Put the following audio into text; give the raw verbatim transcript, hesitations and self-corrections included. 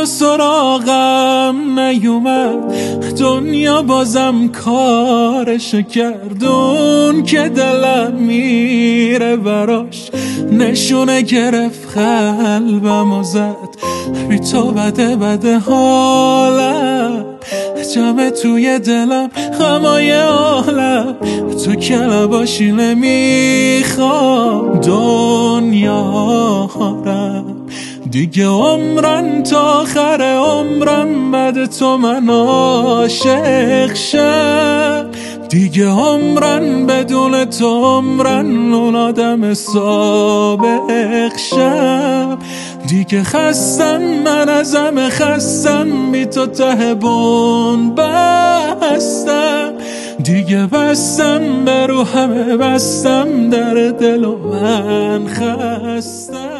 سراغم نیومد، دنیا بازم کارشو کردون که دلم میره براش، نشونه گرفت قلبم و زد بی تو بده بده حالم، جمع توی دلم غمای عالم، تو که نباشی نمیخوام دنیا رم، دیگه عمرن تا آخر عمرم بعد تو من عاشق شم، دیگه عمرن بدون تو عمرن اون آدم سابق شم، دیگه خستم من ازم خستم بی تو ته بون بستم، دیگه بستم به رو همه بستم در دل و من خستم.